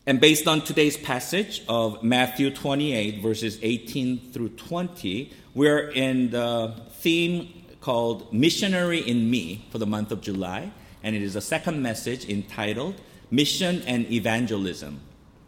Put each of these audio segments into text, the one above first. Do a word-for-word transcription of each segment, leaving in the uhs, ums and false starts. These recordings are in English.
And based on today's passage of Matthew twenty-eight, verses eighteen through twenty, we're in the theme called Missionary in Me for the month of July. And it is a second message entitled Mission and Evangelism.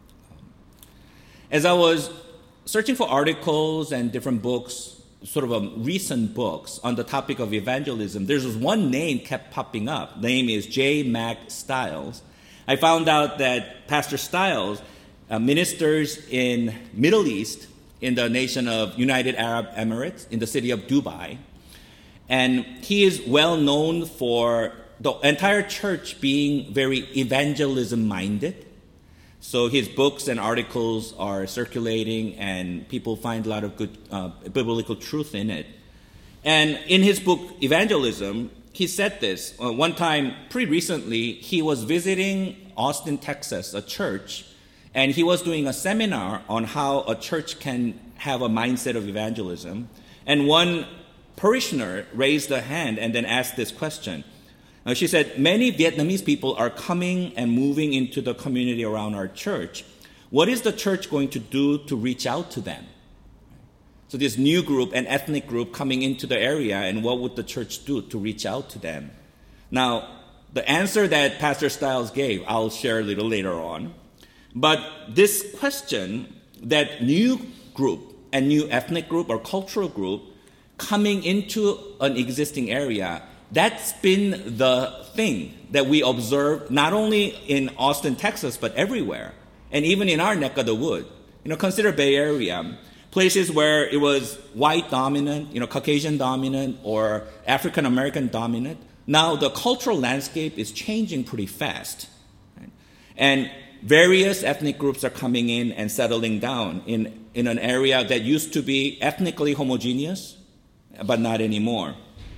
As I was searching for articles and different books, sort of um, recent books on the topic of evangelism, there's this one name kept popping up. The name is J. Mack Stiles. I found out that Pastor Stiles uh, ministers in Middle East, in the nation of United Arab Emirates, in the city of Dubai. And he is well known for the entire church being very evangelism-minded. So his books and articles are circulating, and people find a lot of good uh, biblical truth in it. And in his book, Evangelism, he said this. Uh, one time, pretty recently, he was visiting Austin, Texas, a church, and he was doing a seminar on how a church can have a mindset of evangelism. And one parishioner raised a hand and then asked this question. Uh, she said, many Vietnamese people are coming and moving into the community around our church. What is the church going to do to reach out to them? So this new group, an ethnic group coming into the area, and what would the church do to reach out to them? Now, the answer that Pastor Stiles gave, I'll share a little later on. But this question, that new group, a new ethnic group or cultural group coming into an existing area, that's been the thing that we observe not only in Austin, Texas, but everywhere, and even in our neck of the wood. You know, consider Bay Area, places where it was white dominant, you know, Caucasian dominant, or African American dominant. Now the cultural landscape is changing pretty fast, right? And various ethnic groups are coming in and settling down in, in an area that used to be ethnically homogeneous, but not anymore.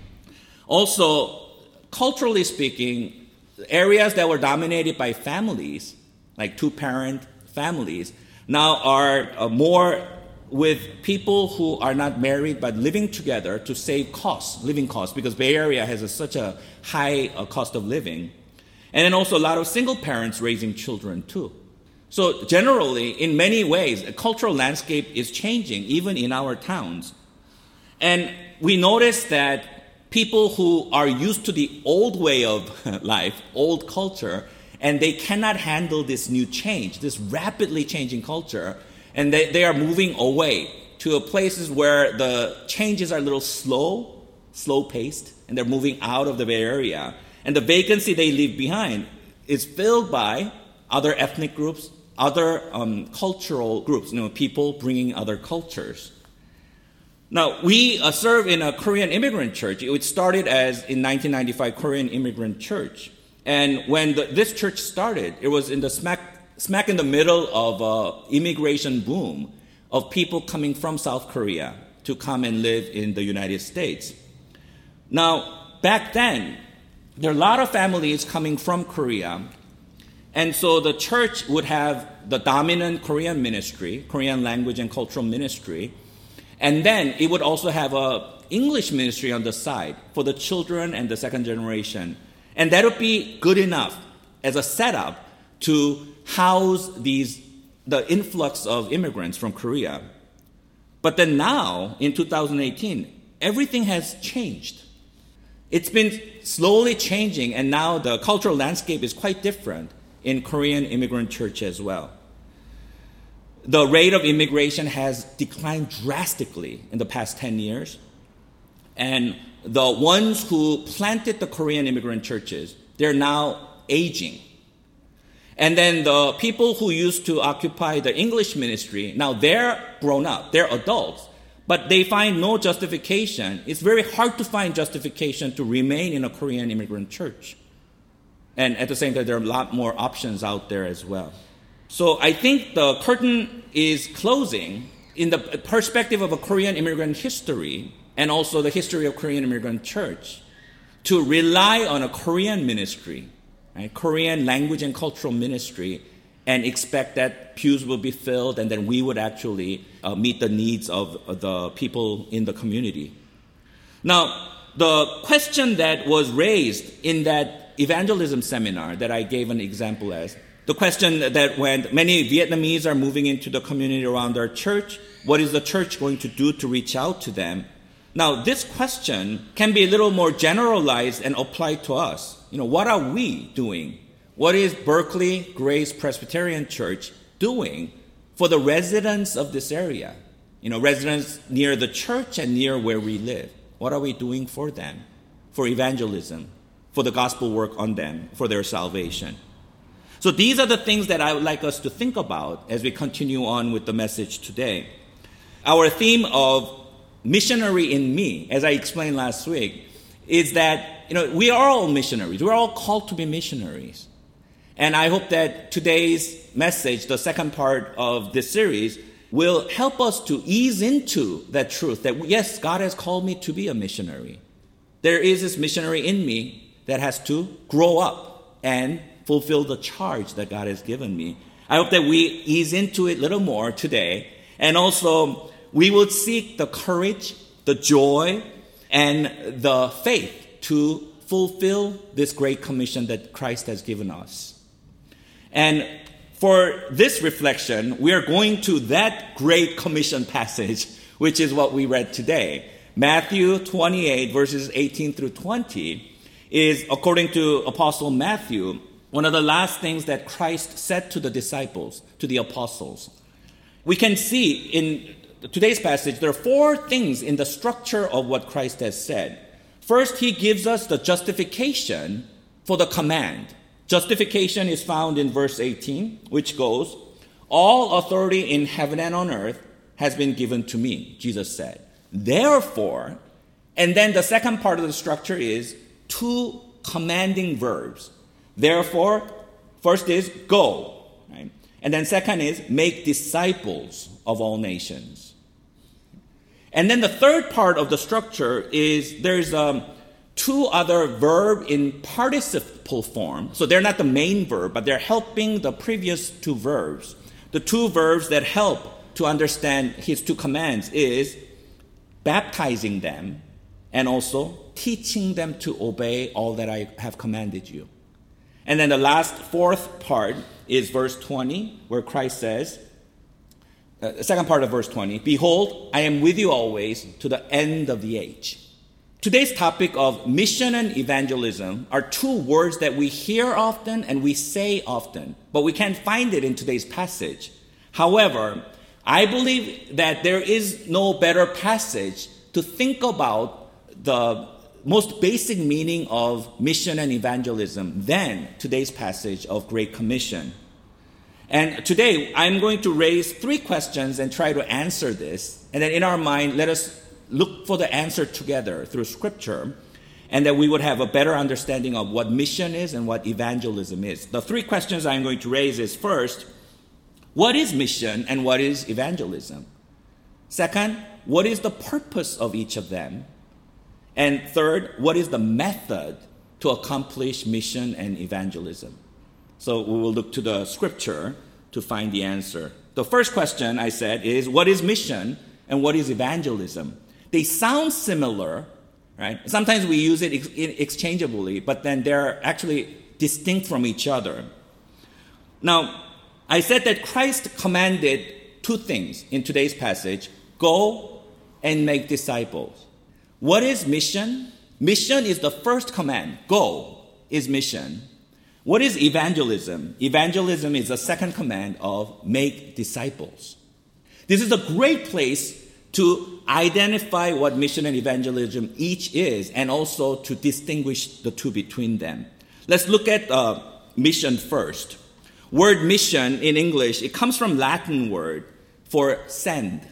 Also, culturally speaking, areas that were dominated by families, like two-parent families, now are uh, more with people who are not married but living together to save costs, living costs, because Bay Area has a, such a high uh, cost of living. And then also a lot of single parents raising children too. So generally, in many ways, the cultural landscape is changing, even in our towns. And we notice that people who are used to the old way of life, old culture, and they cannot handle this new change, this rapidly changing culture, and they, they are moving away to places where the changes are a little slow, slow-paced, and they're moving out of the Bay Area. And the vacancy they leave behind is filled by other ethnic groups, other um, cultural groups, you know, people bringing other cultures. Now, we uh, serve in a Korean immigrant church. It started as, in nineteen ninety-five, Korean Immigrant Church. And when the, this church started, it was in the smack, smack in the middle of an immigration boom of people coming from South Korea to come and live in the United States. Now, back then, there are a lot of families coming from Korea, and so the church would have the dominant Korean ministry, Korean language and cultural ministry, and then it would also have an English ministry on the side for the children and the second generation. And that would be good enough as a setup to house these the influx of immigrants from Korea. But then now, in two thousand eighteen, everything has changed. It's been slowly changing, and now the cultural landscape is quite different in Korean immigrant church as well. The rate of immigration has declined drastically in the past ten years. And the ones who planted the Korean immigrant churches, they're now aging. And then the people who used to occupy the English ministry, now they're grown up, they're adults, but they find no justification. It's very hard to find justification to remain in a Korean immigrant church. And at the same time, there are a lot more options out there as well. So I think the curtain is closing in the perspective of a Korean immigrant history and also the history of Korean immigrant church to rely on a Korean ministry, right? Korean language and cultural ministry, and expect that pews will be filled and then we would actually uh, meet the needs of, of the people in the community. Now, the question that was raised in that evangelism seminar that I gave an example as The question that when many Vietnamese are moving into the community around our church, what is the church going to do to reach out to them? Now, this question can be a little more generalized and applied to us. You know, what are we doing? What is Berkeley Grace Presbyterian Church doing for the residents of this area? You know, residents near the church and near where we live. What are we doing for them? For evangelism, for the gospel work on them, for their salvation. So these are the things that I would like us to think about as we continue on with the message today. Our theme of missionary in me, as I explained last week, is that, you know, we are all missionaries. We're all called to be missionaries. And I hope that today's message, the second part of this series, will help us to ease into that truth that, yes, God has called me to be a missionary. There is this missionary in me that has to grow up and fulfill the charge that God has given me. I hope that we ease into it a little more today. And also, we will seek the courage, the joy, and the faith to fulfill this great commission that Christ has given us. And for this reflection, we are going to that great commission passage, which is what we read today. Matthew twenty-eight, verses eighteen through twenty, is, according to Apostle Matthew, one of the last things that Christ said to the disciples, to the apostles. We can see in today's passage, there are four things in the structure of what Christ has said. First, he gives us the justification for the command. Justification is found in verse eighteen, which goes, "All authority in heaven and on earth has been given to me," Jesus said. Therefore, and then the second part of the structure is two commanding verbs. Therefore, first is go, right? And then second is make disciples of all nations. And then the third part of the structure is there's um, two other verb in participle form. So they're not the main verb, but they're helping the previous two verbs. The two verbs that help to understand his two commands is baptizing them and also teaching them to obey all that I have commanded you. And then the last fourth part is verse twenty, where Christ says, uh, the second part of verse twenty, "Behold, I am with you always to the end of the age." Today's topic of mission and evangelism are two words that we hear often and we say often, but we can't find it in today's passage. However, I believe that there is no better passage to think about the most basic meaning of mission and evangelism than today's passage of Great Commission. And today, I'm going to raise three questions and try to answer this. And then in our mind, let us look for the answer together through Scripture, and that we would have a better understanding of what mission is and what evangelism is. The three questions I'm going to raise is, first, what is mission and what is evangelism? Second, what is the purpose of each of them? And third, what is the method to accomplish mission and evangelism? So we will look to the Scripture to find the answer. The first question, I said, is what is mission and what is evangelism? They sound similar, right? Sometimes we use it ex- exchangeably, but then they're actually distinct from each other. Now, I said that Christ commanded two things in today's passage: go and make disciples. What is mission? Mission is the first command. Go is mission. What is evangelism? Evangelism is the second command of make disciples. This is a great place to identify what mission and evangelism each is, and also to distinguish the two between them. Let's look at uh, mission first. Word mission in English, it comes from Latin word for send.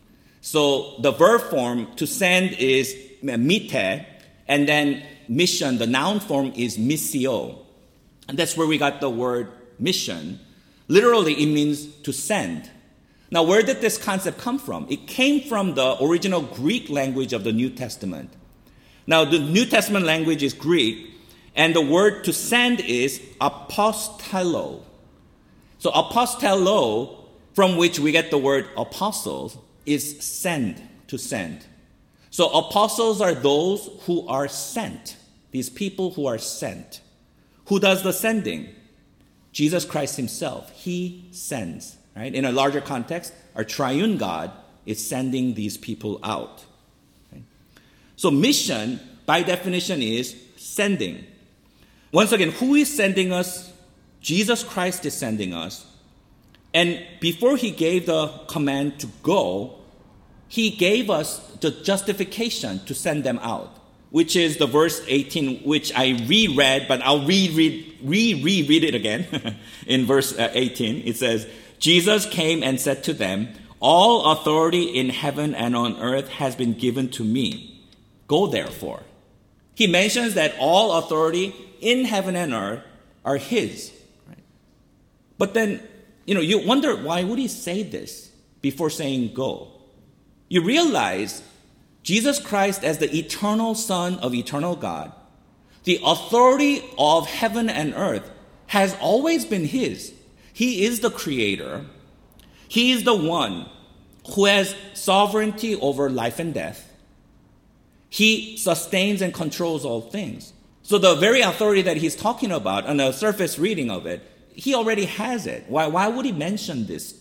So the verb form to send is mite, and then mission, the noun form, is missio. And that's where we got the word mission. Literally, it means to send. Now, where did this concept come from? It came from the original Greek language of the New Testament. Now, the New Testament language is Greek, and the word to send is apostello. So apostello, from which we get the word apostles, is send, to send. So apostles are those who are sent, these people who are sent. Who does the sending? Jesus Christ himself, he sends. Right? In a larger context, our triune God is sending these people out. Okay? So mission, by definition, is sending. Once again, who is sending us? Jesus Christ is sending us. And before he gave the command to go, he gave us the justification to send them out, which is the verse eighteen, which I reread, but I'll reread, re-reread it again. In verse eighteen, it says, Jesus came and said to them, all authority in heaven and on earth has been given to me. Go therefore. He mentions that all authority in heaven and earth are his. Right? But then, you know, you wonder, why would he say this before saying go? You realize Jesus Christ, as the eternal Son of eternal God, the authority of heaven and earth has always been his. He is the creator. He is the one who has sovereignty over life and death. He sustains and controls all things. So the very authority that he's talking about, on a surface reading of it, he already has it. Why, why would he mention this?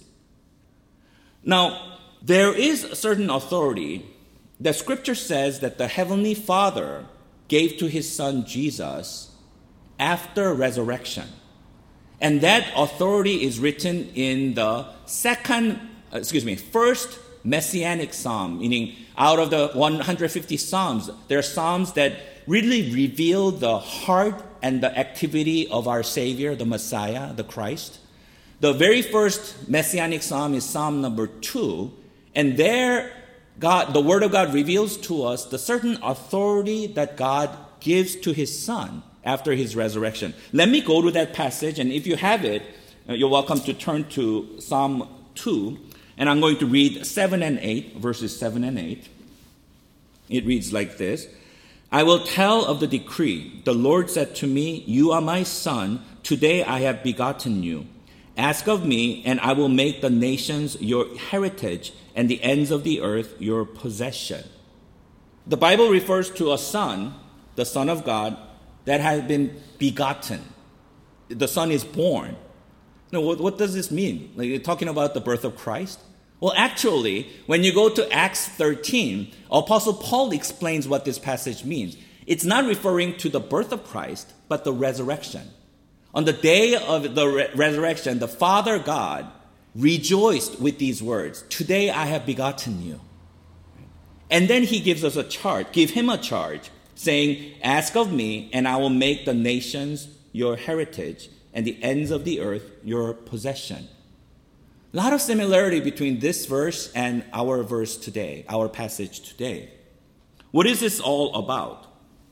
Now, there is a certain authority that Scripture says that the Heavenly Father gave to his Son Jesus after resurrection. And that authority is written in the second, excuse me, first Messianic Psalm, meaning out of the one hundred fifty Psalms, there are Psalms that really reveal the heart and the activity of our Savior, the Messiah, the Christ. The very first Messianic Psalm is Psalm number two, and there God, the Word of God reveals to us the certain authority that God gives to his Son after his resurrection. Let me go to that passage, and if you have it, you're welcome to turn to Psalm two, and I'm going to read seven and eight, verses seven and eight. It reads like this. I will tell of the decree. The Lord said to me, you are my son. Today I have begotten you. Ask of me, and I will make the nations your heritage and the ends of the earth your possession. The Bible refers to a son, the Son of God, that has been begotten. The Son is born. Now, what, what does this mean? Like, you're talking about the birth of Christ? Well, actually, when you go to Acts thirteen, Apostle Paul explains what this passage means. It's not referring to the birth of Christ, but the resurrection. On the day of the re- resurrection, the Father God rejoiced with these words, today I have begotten you. And then he gives us a charge, give him a charge, saying, ask of me, and I will make the nations your heritage, and the ends of the earth your possession. A lot of similarity between this verse and our verse today, our passage today. What is this all about?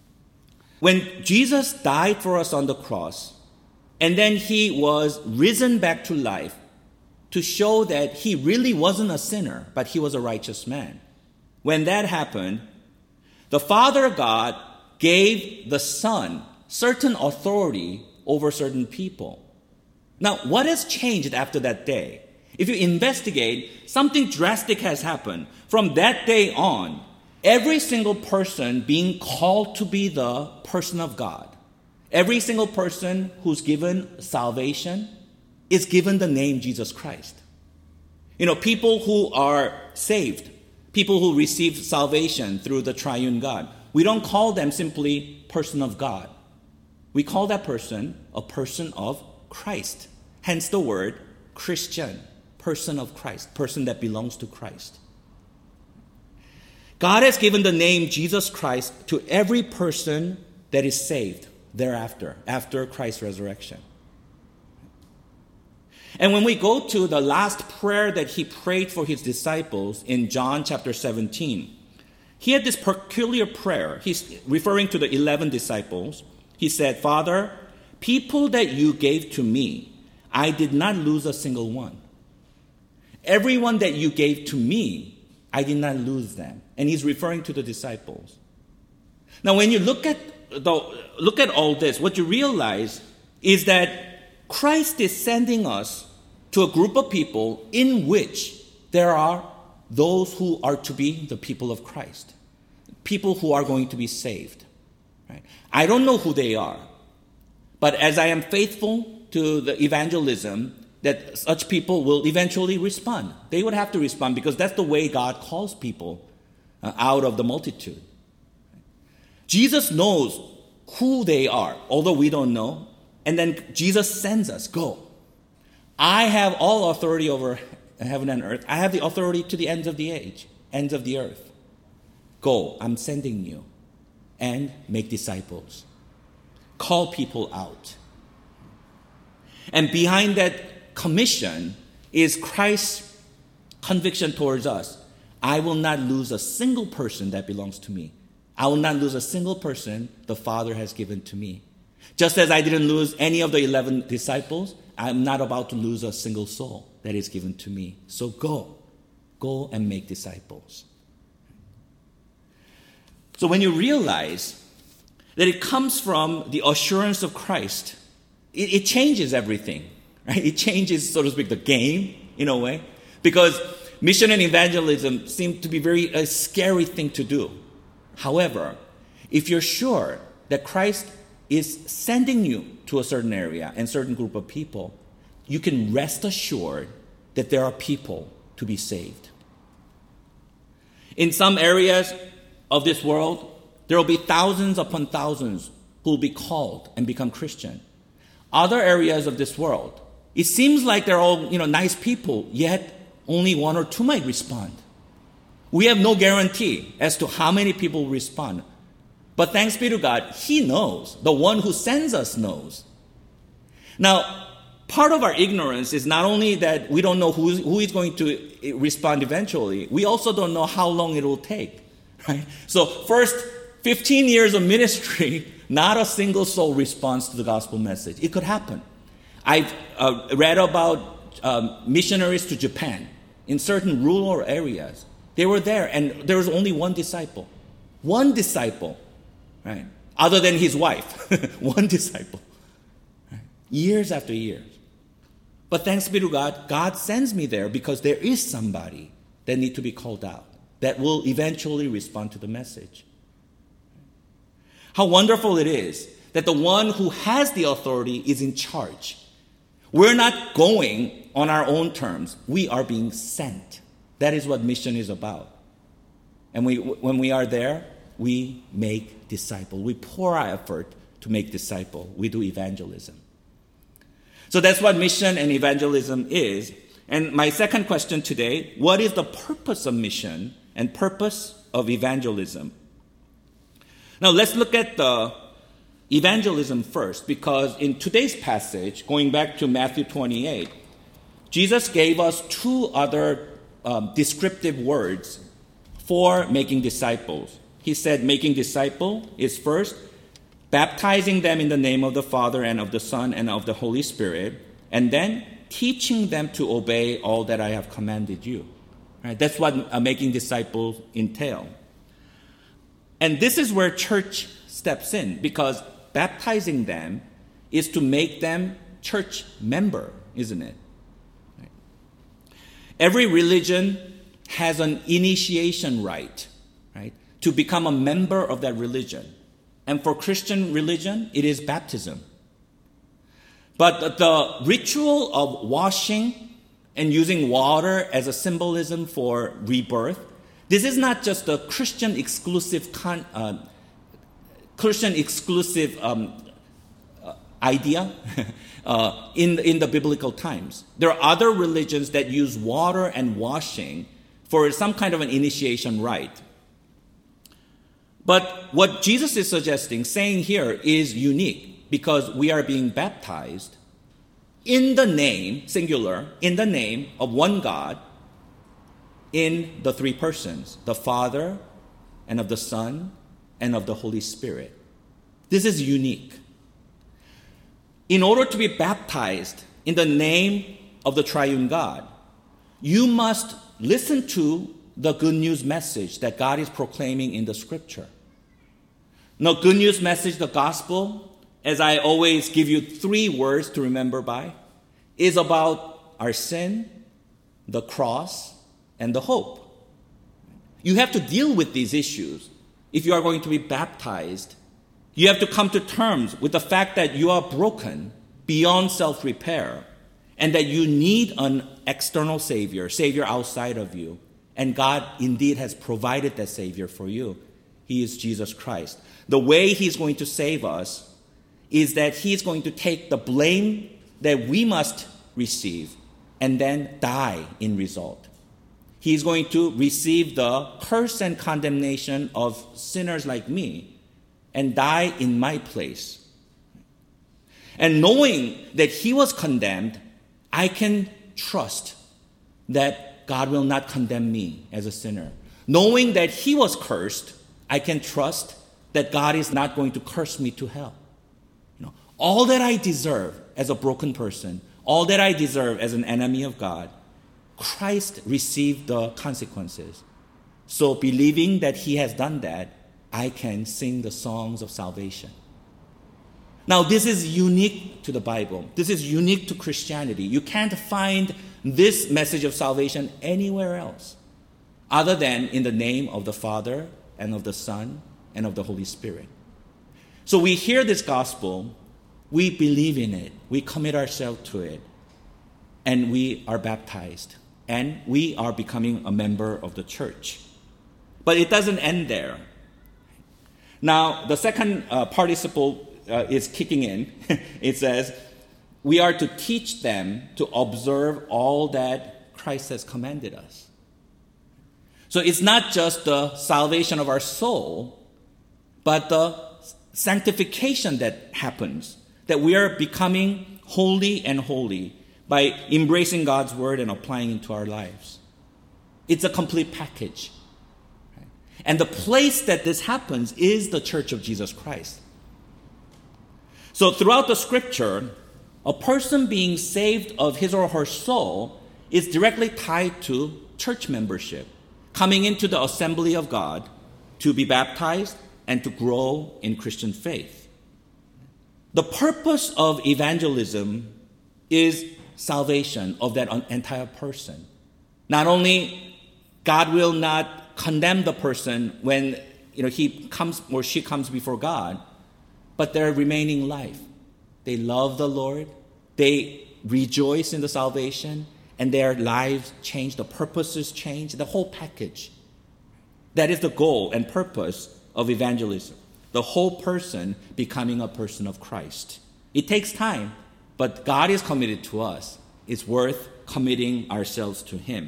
When Jesus died for us on the cross, and then he was risen back to life to show that he really wasn't a sinner, but he was a righteous man. When that happened, the Father God gave the Son certain authority over certain people. Now, what has changed after that day? If you investigate, something drastic has happened. From that day on, every single person being called to be the person of God, every single person who's given salvation is given the name Jesus Christ. You know, people who are saved, people who receive salvation through the triune God, we don't call them simply person of God. We call that person a person of Christ. Hence the word Christian, person of Christ, person that belongs to Christ. God has given the name Jesus Christ to every person that is saved thereafter, after Christ's resurrection. And when we go to the last prayer that he prayed for his disciples in John chapter seventeen, he had this peculiar prayer. He's referring to the eleven disciples. He said, Father, people that you gave to me, I did not lose a single one. Everyone that you gave to me, I did not lose them. And he's referring to the disciples. Now, when you look at the, look at all this, what you realize is that Christ is sending us to a group of people in which there are those who are to be the people of Christ, people who are going to be saved. Right? I don't know who they are, but as I am faithful to the evangelism that such people will eventually respond. They would have to respond because that's the way God calls people uh, out of the multitude. Jesus knows who they are, although we don't know. And then Jesus sends us, go. I have all authority over heaven and earth. I have the authority to the ends of the age, ends of the earth. Go, I'm sending you. And make disciples. Call people out. And behind that commission is Christ's conviction towards us. I will not lose a single person that belongs to me. I will not lose a single person the Father has given to me. Just as I didn't lose any of the eleven disciples, I'm not about to lose a single soul that is given to me. So go. Go and make disciples. So when you realize that it comes from the assurance of Christ, it, it changes everything. Right? It changes, so to speak, the game in a way. Because mission and evangelism seem to be very a scary thing to do. However, if you're sure that Christ is sending you to a certain area and certain group of people, you can rest assured that there are people to be saved. In some areas of this world, there will be thousands upon thousands who will be called and become Christian. Other areas of this world, it seems like they're all, you know, nice people, yet only one or two might respond. We have no guarantee as to how many people will respond. But thanks be to God, He knows. The one who sends us knows. Now, part of our ignorance is not only that we don't know who is, who is going to respond eventually, we also don't know how long it will take. Right? So first fifteen years of ministry, not a single soul responds to the gospel message. It could happen. I've uh, read about um, missionaries to Japan in certain rural areas. They were there, and there was only one disciple. One disciple, right? Other than his wife. One disciple. Right? Years after years. But thanks be to God, God sends me there because there is somebody that needs to be called out, that will eventually respond to the message. How wonderful it is that the one who has the authority is in charge. We're not going on our own terms. We are being sent. That is what mission is about. And we, when we are there, we make disciples. We pour our effort to make disciples. We do evangelism. So that's what mission and evangelism is. And my second question today, what is the purpose of mission and purpose of evangelism? Now let's look at the evangelism first, because in today's passage, going back to Matthew twenty-eight, Jesus gave us two other um, descriptive words for making disciples. He said making disciple is first baptizing them in the name of the Father and of the Son and of the Holy Spirit, and then teaching them to obey all that I have commanded you. Right? That's what uh, making disciples entail. And this is where church steps in, because baptizing them is to make them church member, isn't it? Right. Every religion has an initiation rite, right, to become a member of that religion. And for Christian religion, it is baptism. But the ritual of washing and using water as a symbolism for rebirth, this is not just a Christian exclusive con, uh, Christian exclusive um, uh, idea uh, in in the biblical times. There are other religions that use water and washing for some kind of an initiation rite. But what Jesus is suggesting, saying here, is unique because we are being baptized in the name, singular, in the name of one God, in the three persons, the Father, and of the Son, and of the Holy Spirit. This is unique. In order to be baptized in the name of the triune God, you must listen to the good news message that God is proclaiming in the scripture. Now, good news message, the gospel, as I always give you three words to remember by, is about our sin, the cross, and the hope. You have to deal with these issues if you are going to be baptized. You have to come to terms with the fact that you are broken beyond self-repair, and that you need an external Savior, Savior outside of you. And God indeed has provided that Savior for you. He is Jesus Christ. The way He's going to save us is that He's going to take the blame that we must receive and then die in result. He's going to receive the curse and condemnation of sinners like me and die in my place. And knowing that He was condemned, I can trust that God will not condemn me as a sinner. Knowing that He was cursed, I can trust that God is not going to curse me to hell. You know, all that I deserve as a broken person, all that I deserve as an enemy of God, Christ received the consequences. So believing that He has done that, I can sing the songs of salvation. Now, this is unique to the Bible. This is unique to Christianity. You can't find this message of salvation anywhere else other than in the name of the Father and of the Son and of the Holy Spirit. So we hear this gospel, we believe in it, we commit ourselves to it, and we are baptized, and we are becoming a member of the church. But it doesn't end there. Now, the second uh, participle uh, is kicking in. It says, we are to teach them to observe all that Christ has commanded us. So it's not just the salvation of our soul, but the sanctification that happens, that we are becoming holy and holy by embracing God's word and applying it to our lives. It's a complete package. And the place that this happens is the Church of Jesus Christ. So throughout the scripture, a person being saved of his or her soul is directly tied to church membership, coming into the assembly of God to be baptized and to grow in Christian faith. The purpose of evangelism is salvation of that entire person. Not only God will not condemn the person when you know he comes or she comes before God, but their remaining life. They love the Lord, they rejoice in the salvation, and their lives change, the purposes change, the whole package. That is the goal and purpose of evangelism. The whole person becoming a person of Christ. It takes time, but God is committed to us. It's worth committing ourselves to Him.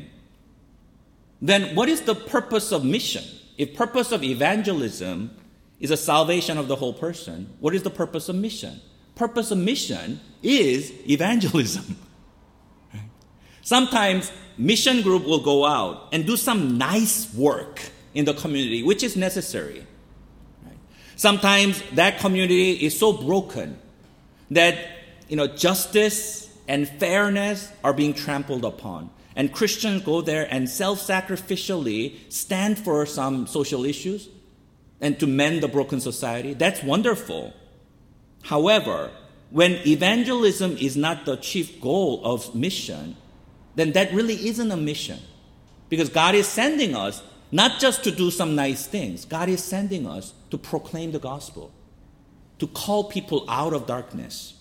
Then what is the purpose of mission? If purpose of evangelism is a salvation of the whole person, what is the purpose of mission? Purpose of mission is evangelism. Sometimes mission group will go out and do some nice work in the community, which is necessary. Sometimes that community is so broken that you know justice and fairness are being trampled upon. And Christians go there and self-sacrificially stand for some social issues and to mend the broken society. That's wonderful. However, when evangelism is not the chief goal of mission, then that really isn't a mission. Because God is sending us not just to do some nice things. God is sending us to proclaim the gospel, to call people out of darkness.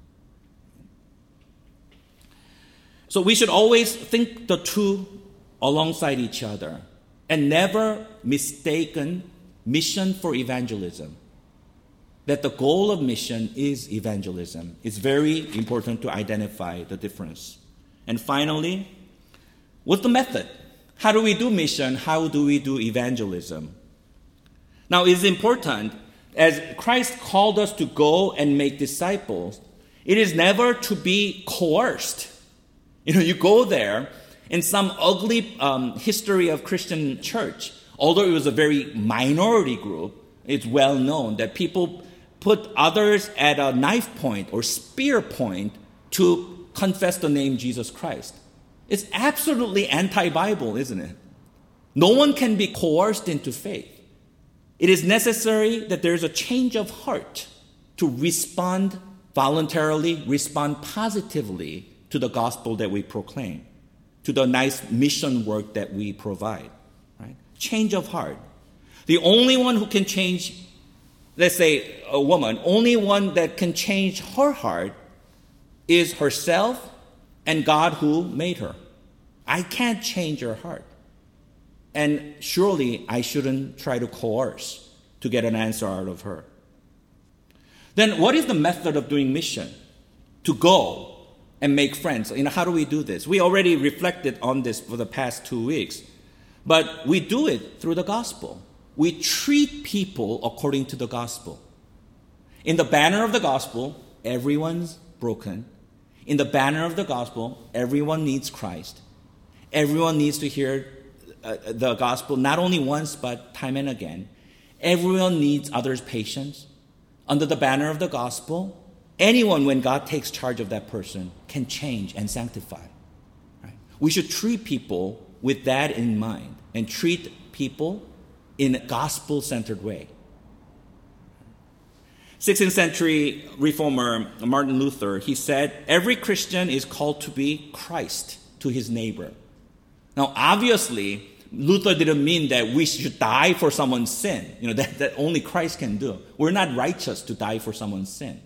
So we should always think the two alongside each other and never mistaken mission for evangelism. That the goal of mission is evangelism. It's very important to identify the difference. And finally, what's the method? How do we do mission? How do we do evangelism? Now, it's important, as Christ called us to go and make disciples, it is never to be coerced. You know, you go there, in some ugly um, history of Christian church, although it was a very minority group, it's well known that people put others at a knife point or spear point to confess the name Jesus Christ. It's absolutely anti-Bible, isn't it? No one can be coerced into faith. It is necessary that there's a change of heart to respond voluntarily, respond positively to the gospel that we proclaim, to the nice mission work that we provide. Right? Change of heart. The only one who can change, let's say a woman, only one that can change her heart is herself and God who made her. I can't change her heart. And surely I shouldn't try to coerce to get an answer out of her. Then what is the method of doing mission? To go and make friends. You know, how do we do this? We already reflected on this for the past two weeks. But we do it through the gospel. We treat people according to the gospel. In the banner of the gospel, everyone's broken. In the banner of the gospel, everyone needs Christ. Everyone needs to hear uh, the gospel not only once, but time and again. Everyone needs others' patience. Under the banner of the gospel, anyone, when God takes charge of that person, can change and sanctify. Right? We should treat people with that in mind and treat people in a gospel-centered way. sixteenth century reformer Martin Luther, he said, every Christian is called to be Christ to his neighbor. Now, obviously, Luther didn't mean that we should die for someone's sin. You know, that, that only Christ can do. We're not righteous to die for someone's sin.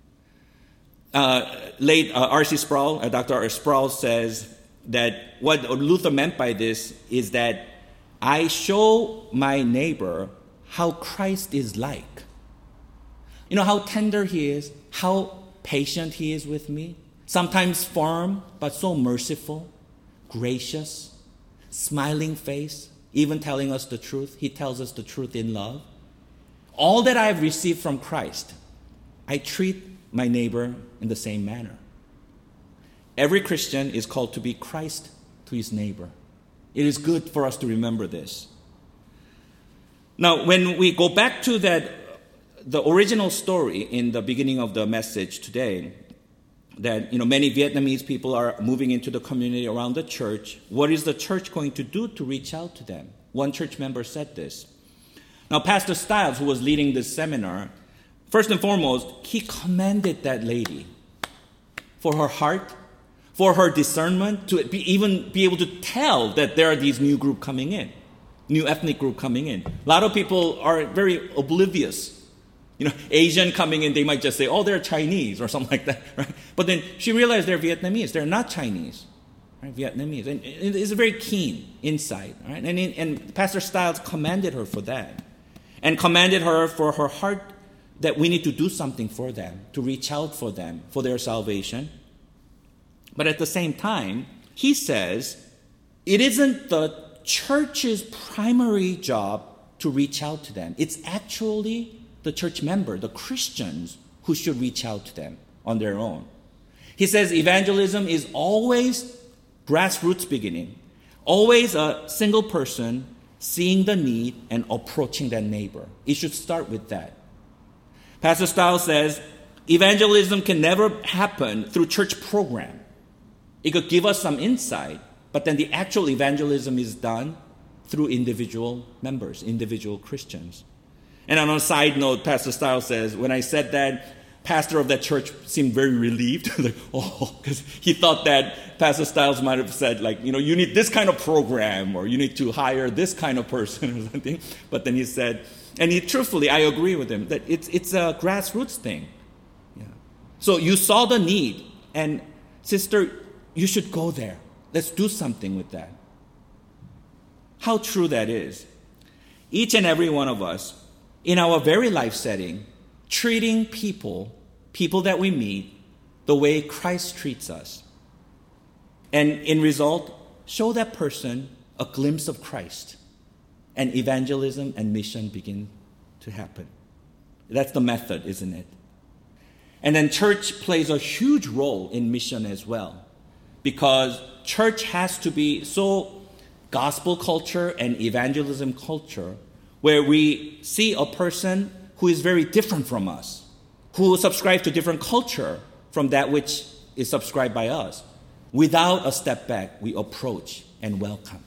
Uh, late uh, R C Sproul, uh, Doctor R. Sproul says that what Luther meant by this is that I show my neighbor how Christ is like. You know, how tender he is, how patient he is with me, sometimes firm, but so merciful, gracious, smiling face, even telling us the truth. He tells us the truth in love. All that I have received from Christ, I treat my neighbor in the same manner. Every Christian is called to be Christ to his neighbor. It is good for us to remember this. Now, when we go back to that, the original story in the beginning of the message today, that you know many Vietnamese people are moving into the community around the church. What is the church going to do to reach out to them? One church member said this. Now, Pastor Stiles, who was leading this seminar, first and foremost, he commended that lady for her heart, for her discernment, to be, even be able to tell that there are these new group coming in, new ethnic group coming in. A lot of people are very oblivious. You know, Asian coming in, they might just say, oh, they're Chinese or something like that, right? But then she realized they're Vietnamese. They're not Chinese, right? Vietnamese. And it's a very keen insight, right? And, and Pastor Stiles commended her for that and commended her for her heart that we need to do something for them, to reach out for them, for their salvation. But at the same time, he says it isn't the church's primary job to reach out to them. It's actually the church member, the Christians, who should reach out to them on their own. He says evangelism is always grassroots beginning, always a single person seeing the need and approaching that neighbor. It should start with that. Pastor Stiles says evangelism can never happen through church program. It could give us some insight, but then the actual evangelism is done through individual members, individual Christians. And on a side note, Pastor Stiles says, when I said that, pastor of that church seemed very relieved. Like, oh, because he thought that Pastor Stiles might have said, like, you know, you need this kind of program, or you need to hire this kind of person or something. But then he said, and he truthfully, I agree with him, that it's it's a grassroots thing. Yeah. So you saw the need, and sister, you should go there. Let's do something with that. How true that is. Each and every one of us, in our very life setting, treating people, people that we meet, the way Christ treats us. And in result, show that person a glimpse of Christ. And evangelism and mission begin to happen. That's the method, isn't it? And then church plays a huge role in mission as well. Because church has to be so gospel culture and evangelism culture, where we see a person who is very different from us, who subscribes to different culture from that which is subscribed by us. Without a step back, we approach and welcome.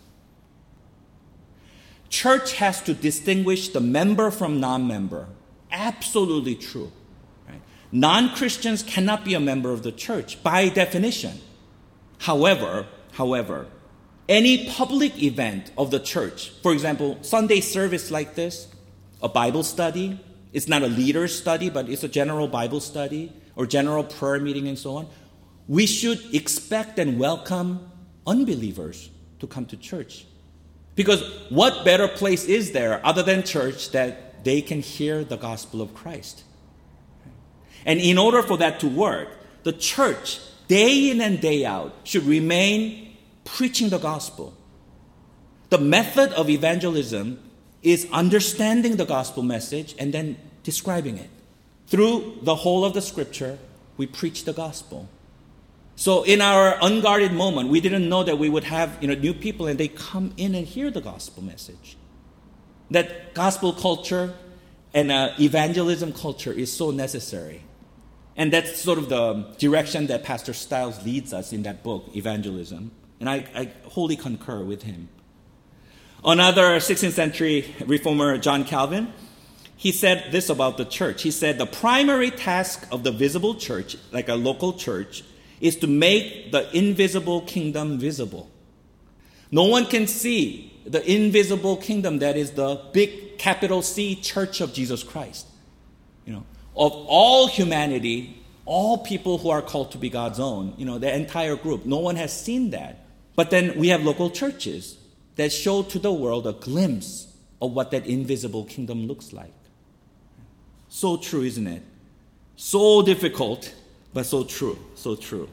Church has to distinguish the member from non-member. Absolutely true. Right? Non-Christians cannot be a member of the church by definition. However, however, any public event of the church, for example, Sunday service like this, a Bible study, it's not a leader's study, but it's a general Bible study or general prayer meeting and so on. we should expect and welcome unbelievers to come to church. Because what better place is there other than church that they can hear the gospel of Christ? And in order for that to work, the church, day in and day out, should remain preaching the gospel. The method of evangelism is understanding the gospel message and then describing it. Through the whole of the scripture, we preach the gospel. So in our unguarded moment, we didn't know that we would have you know, new people and they come in and hear the gospel message. That gospel culture and uh, evangelism culture is so necessary. And that's sort of the direction that Pastor Stiles leads us in that book, Evangelism. And I, I wholly concur with him. Another sixteenth century reformer, John Calvin, he said this about the church. He said, the primary task of the visible church, like a local church, is to make the invisible kingdom visible. No one can see the invisible kingdom that is the big capital C Church of Jesus Christ. You know, of all humanity, all people who are called to be God's own, you know, the entire group, no one has seen that. But then we have local churches that show to the world a glimpse of what that invisible kingdom looks like. So true, isn't it? So difficult, but so true, so true.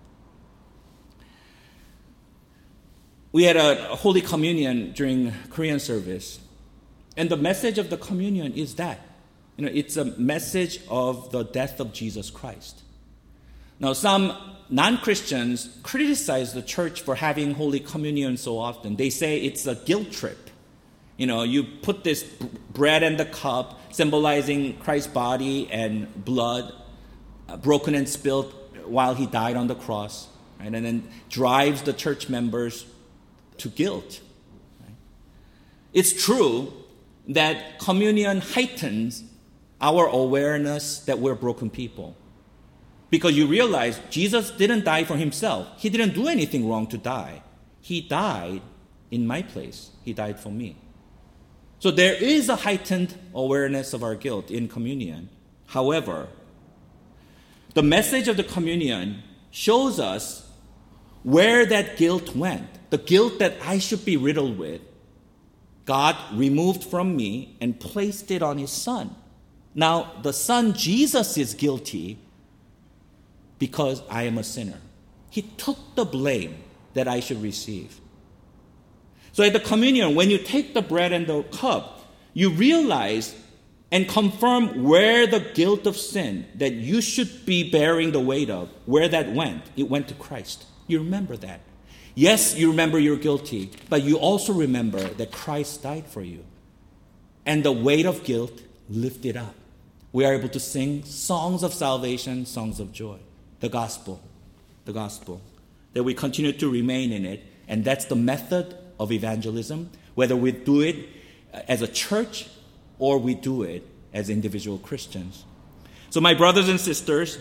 We had a Holy Communion during Korean service, and the message of the communion is that, you know, it's a message of the death of Jesus Christ. Now, some non-Christians criticize the church for having Holy Communion so often. They say it's a guilt trip. You know, you put this bread and the cup symbolizing Christ's body and blood, uh, broken and spilled while he died on the cross, right? And then drives the church members to guilt. Right? It's true that communion heightens our awareness that we're broken people. Because you realize Jesus didn't die for himself. He didn't do anything wrong to die. He died in my place. He died for me. So there is a heightened awareness of our guilt in communion. However, the message of the communion shows us where that guilt went. The guilt that I should be riddled with, God removed from me and placed it on his Son. Now, the Son, Jesus, is guilty because I am a sinner. He took the blame that I should receive. So at the communion, when you take the bread and the cup, you realize and confirm where the guilt of sin that you should be bearing the weight of, where that went. It went to Christ. You remember that. Yes, you remember you're guilty, but you also remember that Christ died for you. And the weight of guilt lifted up. We are able to sing songs of salvation, songs of joy. The gospel, the gospel. That we continue to remain in it. And that's the method of evangelism, whether we do it as a church or we do it as individual Christians. So my brothers and sisters,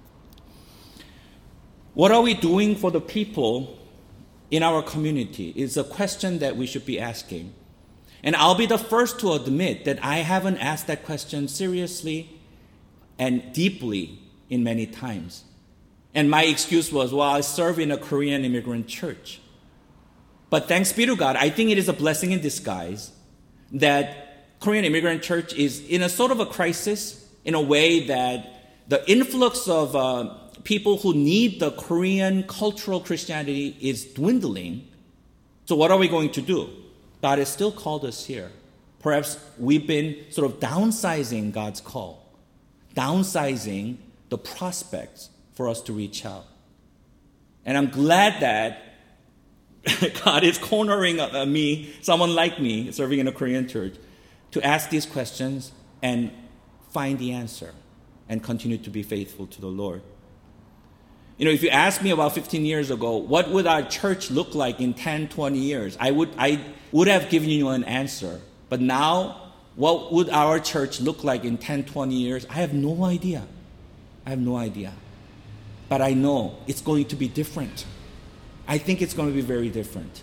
what are we doing for the people in our community is a question that we should be asking. And I'll be the first to admit that I haven't asked that question seriously and deeply in many times. And my excuse was, well, I serve in a Korean immigrant church. But thanks be to God, I think it is a blessing in disguise that Korean immigrant church is in a sort of a crisis in a way that the influx of uh, people who need the Korean cultural Christianity is dwindling. So what are we going to do? God has still called us here. Perhaps we've been sort of downsizing God's call, downsizing the prospects for us to reach out. And I'm glad that God is cornering me, someone like me, serving in a Korean church, to ask these questions and find the answer and continue to be faithful to the Lord. You know, if you asked me about fifteen years ago, what would our church look like in ten, twenty years? I would, I would have given you an answer. But now, what would our church look like in ten, twenty years? I have no idea. I have no idea. But I know it's going to be different. I think it's going to be very different.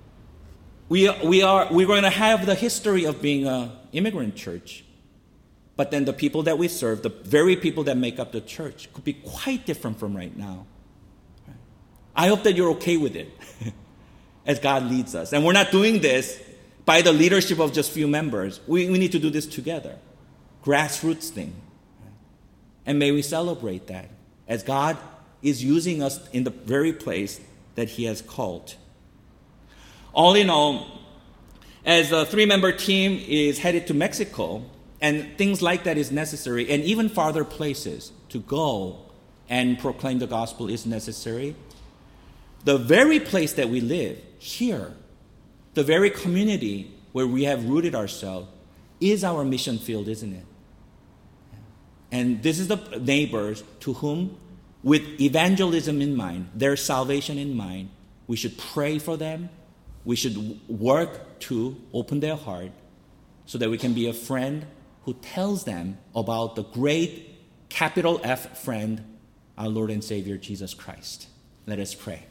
We, we are, we're going to have the history of being an immigrant church. But then the people that we serve, the very people that make up the church, could be quite different from right now. I hope that you're okay with it as God leads us. And we're not doing this by the leadership of just few members. We, we need to do this together. Grassroots thing. And may we celebrate that as God is using us in the very place that he has called. All in all, as a three-member team is headed to Mexico, and things like that is necessary, and even farther places to go and proclaim the gospel is necessary, the very place that we live, here, the very community where we have rooted ourselves, is our mission field, isn't it? And this is the neighbors to whom, with evangelism in mind, their salvation in mind, we should pray for them. We should work to open their heart so that we can be a friend who tells them about the great capital F friend, our Lord and Savior, Jesus Christ. Let us pray.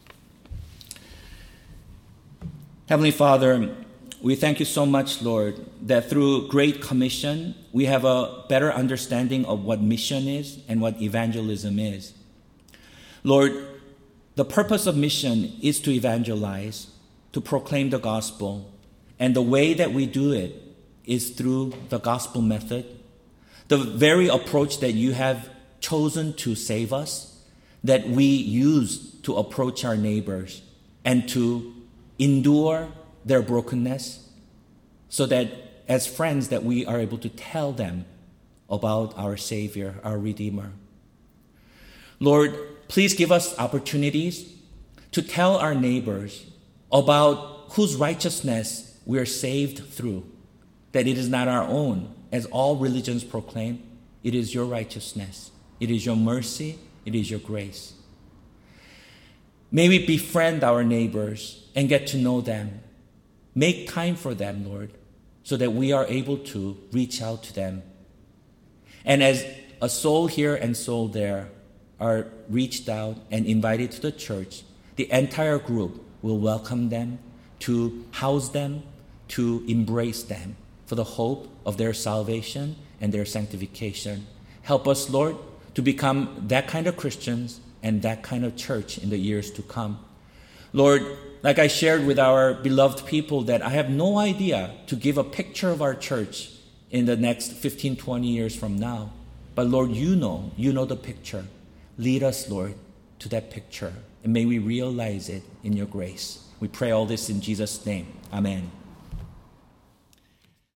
Heavenly Father, we thank you so much, Lord, that through Great Commission, we have a better understanding of what mission is and what evangelism is. Lord, the purpose of mission is to evangelize, to proclaim the gospel, and the way that we do it is through the gospel method, the very approach that you have chosen to save us, that we use to approach our neighbors and to endure their brokenness, so that as friends that we are able to tell them about our Savior, our Redeemer. Lord, please give us opportunities to tell our neighbors about whose righteousness we are saved through, that it is not our own, as all religions proclaim. It is your righteousness. It is your mercy. It is your grace. May we befriend our neighbors and get to know them. Make time for them, Lord, so that we are able to reach out to them. And as a soul here and soul there are reached out and invited to the church, the entire group will welcome them, to house them, to embrace them for the hope of their salvation and their sanctification. Help us, Lord, to become that kind of Christians and that kind of church in the years to come. Lord, like I shared with our beloved people, that I have no idea to give a picture of our church in the next fifteen, twenty years from now. But Lord, you know, you know the picture. Lead us, Lord, to that picture. And may we realize it in your grace. We pray all this in Jesus' name. Amen.